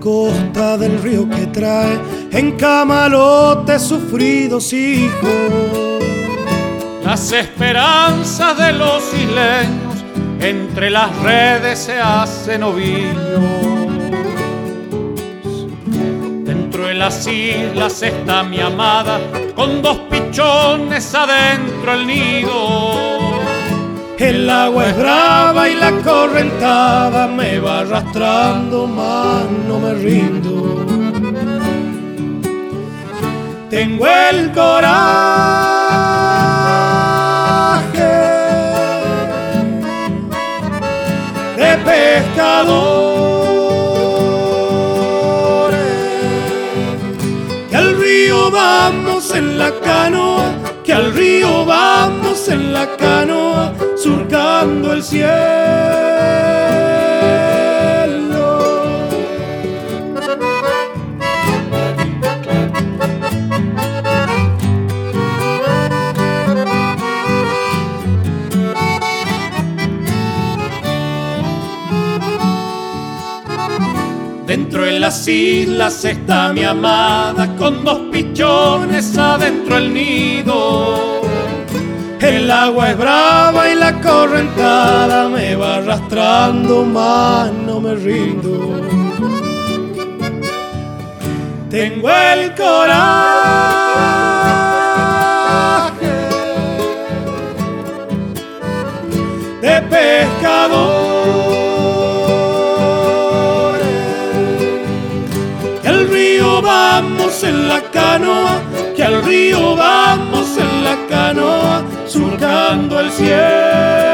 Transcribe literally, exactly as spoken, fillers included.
costa del río que trae en camarotes sufridos hijos. Las esperanzas de los isleños entre las redes se hacen ovillos. Dentro de las islas está mi amada con dos pichones adentro el nido. El agua es brava y la correntada me va arrastrando, mas no me rindo. Tengo el coraje de pescadores, que al río vamos en la canoa, que al río vamos en la canoa, surcando el cielo. Dentro de las islas está mi amada con dos pichones adentro el nido. El agua es brava y la correntada me va arrastrando, mas no me rindo. Tengo el coraje de pescadores, que al río vamos en la canoa, que al río vamos en la canoa, surcando el cielo.